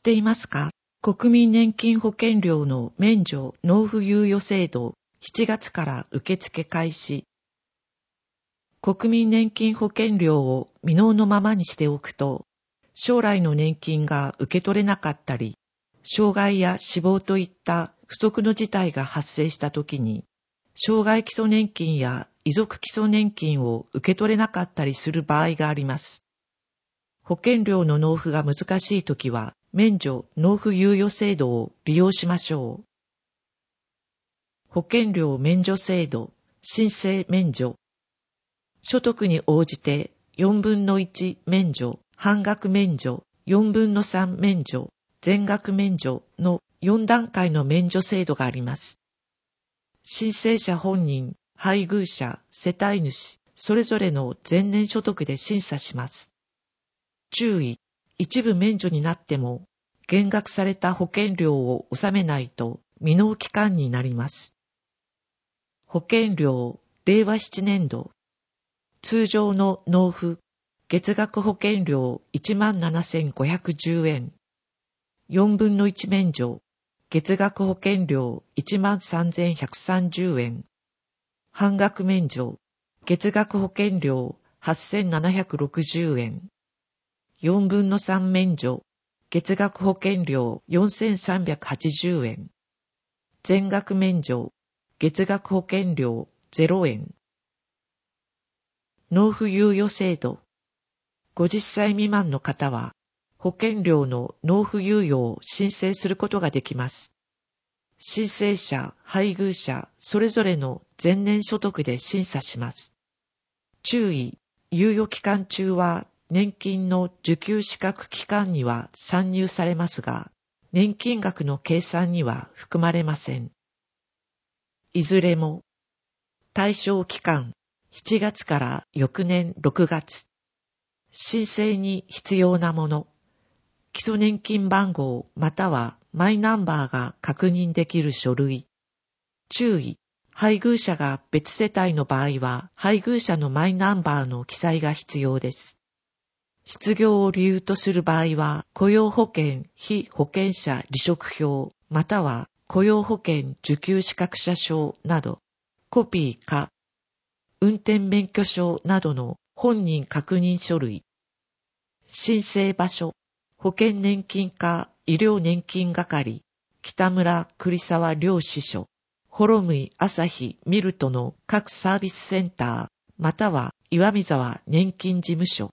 っていますか？国民年金保険料の免除納付猶予制度、7月から受付開始。国民年金保険料を未納のままにしておくと、将来の年金が受け取れなかったり、障害や死亡といった不測の事態が発生したときに、障害基礎年金や遺族基礎年金を受け取れなかったりする場合があります。保険料の納付が難しいときは、免除納付猶予制度を利用しましょう。保険料免除制度、申請免除。所得に応じて4分の1免除、半額免除、4分の3免除、全額免除の4段階の免除制度があります。申請者本人、配偶者、世帯主、それぞれの前年所得で審査します。注意、一部免除になっても、減額された保険料を納めないと未納期間になります。保険料、令和7年度。通常の納付、月額保険料 17,510 円。4分の1免除、月額保険料 13,130 円。半額免除、月額保険料 8,760 円。4分の3免除、月額保険料 4,380 円。全額免除、月額保険料0円。納付猶予制度。50歳未満の方は、保険料の納付猶予を申請することができます。申請者、配偶者、それぞれの前年所得で審査します。注意、猶予期間中は年金の受給資格期間には算入されますが、年金額の計算には含まれません。いずれも、対象期間、7月から翌年6月。申請に必要なもの。基礎年金番号またはマイナンバーが確認できる書類。注意、配偶者が別世帯の場合は、配偶者のマイナンバーの記載が必要です。失業を理由とする場合は、雇用保険被保険者離職票または雇用保険受給資格者証など、コピーか、運転免許証などの本人確認書類。申請場所、保険年金課医療年金係、北村栗沢両支所、幌向朝日ミルトの各サービスセンター、または岩見沢年金事務所。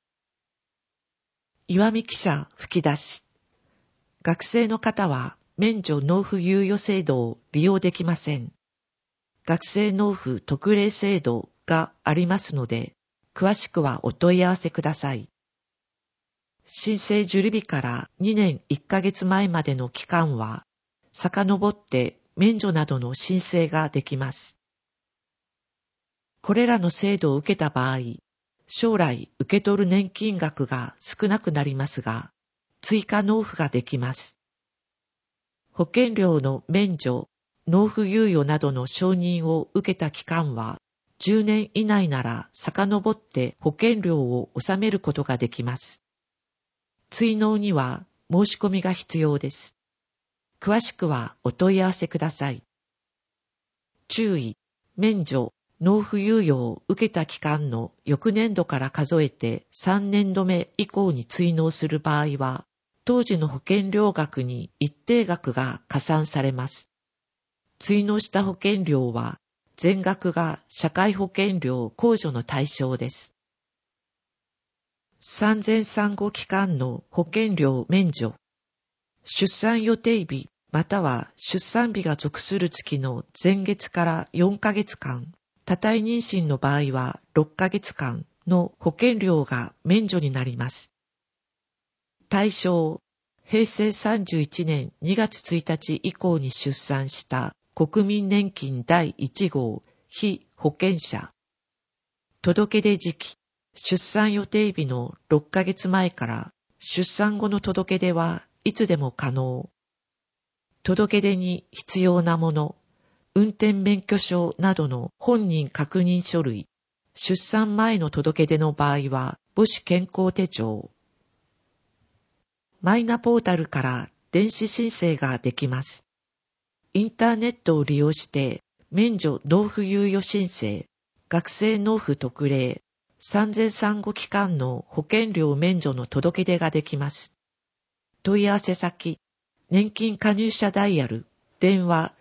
岩見記者吹き出し。学生の方は免除納付猶予制度を利用できません。学生納付特例制度がありますので、詳しくはお問い合わせください。申請受理日から2年1ヶ月前までの期間は、遡って免除などの申請ができます。これらの制度を受けた場合、将来受け取る年金額が少なくなりますが、追加納付ができます。保険料の免除、納付猶予などの承認を受けた期間は、10年以内なら遡って保険料を納めることができます。追納には申し込みが必要です。詳しくはお問い合わせください。注意、免除、納付猶予を受けた期間の翌年度から数えて3年度目以降に追納する場合は、当時の保険料額に一定額が加算されます。追納した保険料は、全額が社会保険料控除の対象です。産前産後期間の保険料免除。出産予定日または出産日が属する月の前月から4ヶ月間、多胎妊娠の場合は6ヶ月間の保険料が免除になります。対象、平成31年2月1日以降に出産した国民年金第1号被保険者。届出時期、出産予定日の6ヶ月前から出産後の届出はいつでも可能。届出に必要なもの、運転免許証などの本人確認書類、出産前の届出の場合は母子健康手帳。 マイナポータルから電子申請ができます。インターネットを利用して免除納付猶予申請、学生納付特例、産前産後期間の保険料免除の届け出ができます。問い合わせ先、年金加入者ダイヤル、電話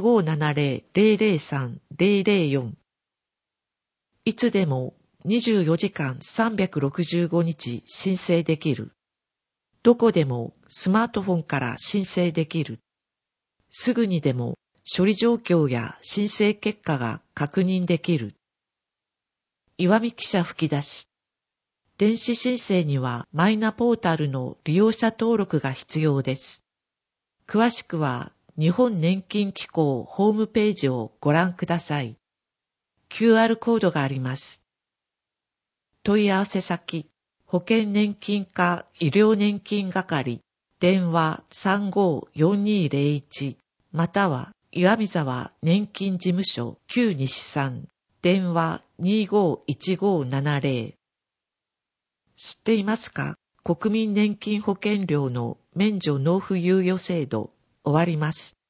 0570-003-004。いつでも24時間365日申請できる。どこでもスマートフォンから申請できる。すぐにでも処理状況や申請結果が確認できる。岩見記者吹き出し。電子申請にはマイナポータルの利用者登録が必要です。詳しくは日本年金機構ホームページをご覧ください。QR コードがあります。問い合わせ先、保険年金課医療年金係、電話 35-4201 または岩見沢年金事務所旧西3、電話 251570。知っていますか？国民年金保険料の免除納付猶予制度終わります。